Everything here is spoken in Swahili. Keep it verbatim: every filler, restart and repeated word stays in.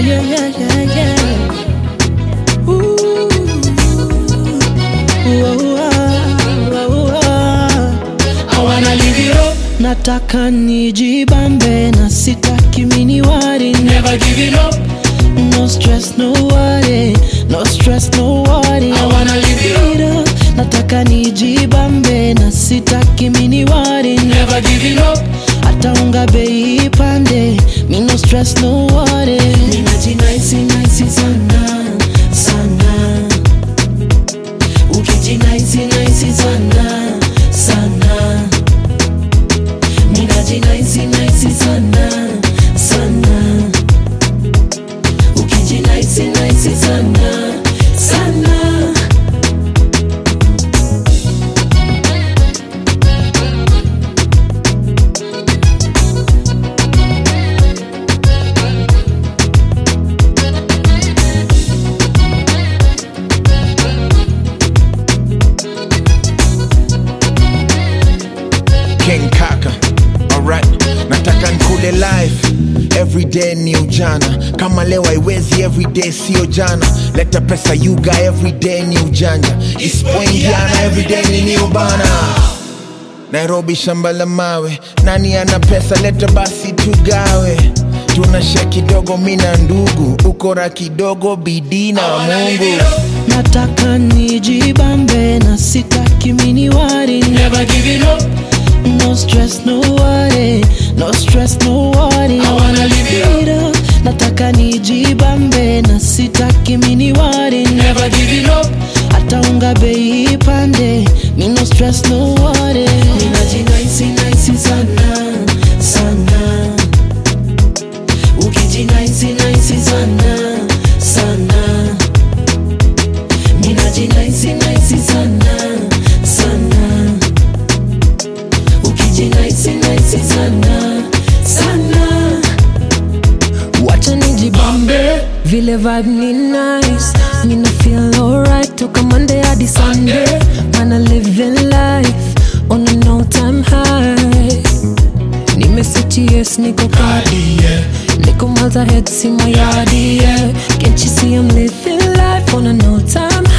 yeah, yeah, yeah, yeah. Ooh, ooh, ah, ooh, ah. I wanna live it up. Nataka nijibambe na sitaki mini worry. Never give it up. No stress, no worry. No stress, no worry. I wanna live it up. Nataka nijibambe na sitaki mini worry. Never give it up. Hata unga bei pande, me no stress, no worry. Ninaji nice, nice sana, sana. Ukiji nice, nice sana, sana. Ninaji nice, nice sana, sana. Ukiji nice, nice sana, sana. King Kaka, alright. Nataka nkule life everyday ni ujana. Kama leo haiwezi everyday sio jana. Leta pesa yuga everyday ni ujanja. Isipoingiana everyday ni new bana. Nairobi shamba la mawe. Nani ana pesa leta basi tugawe. Tunashare kidogo mina ndugu. Ukora kidogo bidii na Mungu. Nataka nijibambe na sitaki mini worry. Never give it up. No stress, no worry. No stress, no worry. I wanna live it up. Nataka nijibambe na sitaki mini worry. Never give it up. Hata unga bei pande, me no stress, no worry. Ninaji nice, nice sana, sana. Ukiji nice, nice sana, sana. Ninaji nice, nice sana, sana. Ukiji nice, nice sana, sana. Wacha nijibambe, vile vibe ni nice. Mina feel alright, toka Monday hadi Sunday. Man I living life, on a no time high. Nimeseti yes, niko party, yeah. Niko miles ahead, see my yardie, yeah. Can't you see I'm living life on a no time high?